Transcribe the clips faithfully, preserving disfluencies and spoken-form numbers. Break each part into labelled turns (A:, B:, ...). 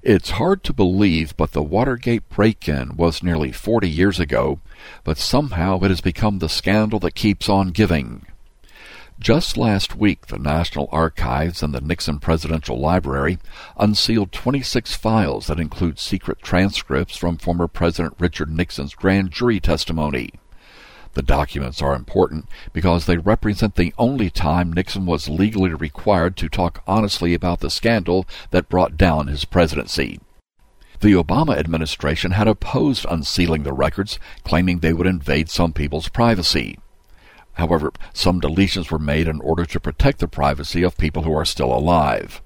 A: It's hard to believe, but the Watergate break-in was nearly forty years ago, but somehow it has become the scandal that keeps on giving. Just last week, the National Archives and the Nixon Presidential Library unsealed twenty-six files that include secret transcripts from former President Richard Nixon's grand jury testimony. The documents are important because they represent the only time Nixon was legally required to talk honestly about the scandal that brought down his presidency. The Obama administration had opposed unsealing the records, claiming they would invade some people's privacy. However, some deletions were made in order to protect the privacy of people who are still alive.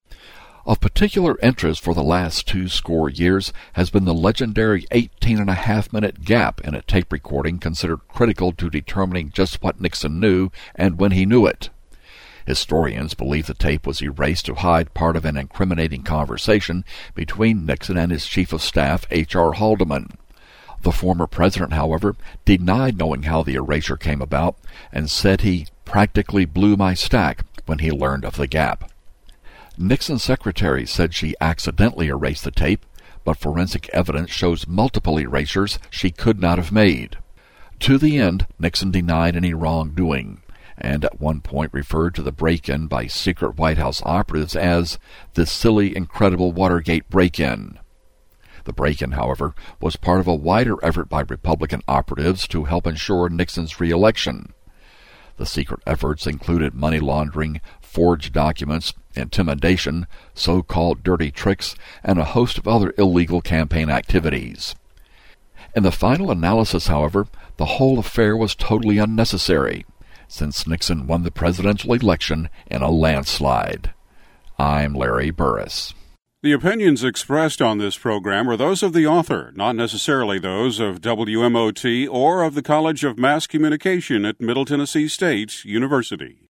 A: Of particular interest for the last two score years has been the legendary eighteen and a half minute gap in a tape recording considered critical to determining just what Nixon knew and when he knew it. Historians believe the tape was erased to hide part of an incriminating conversation between Nixon and his chief of staff, H R Haldeman. The former president, however, denied knowing how the erasure came about and said he practically blew my stack when he learned of the gap. Nixon's secretary said she accidentally erased the tape, but forensic evidence shows multiple erasures she could not have made. To the end, Nixon denied any wrongdoing, and at one point referred to the break-in by secret White House operatives as the silly, incredible Watergate break-in. The break-in, however, was part of a wider effort by Republican operatives to help ensure Nixon's re-election. The secret efforts included money laundering, forged documents, intimidation, so-called dirty tricks, and a host of other illegal campaign activities. In the final analysis, however, the whole affair was totally unnecessary, since Nixon won the presidential election in a landslide. I'm Larry Burris.
B: The opinions expressed on this program are those of the author, not necessarily those of W M O T or of the College of Mass Communication at Middle Tennessee State University.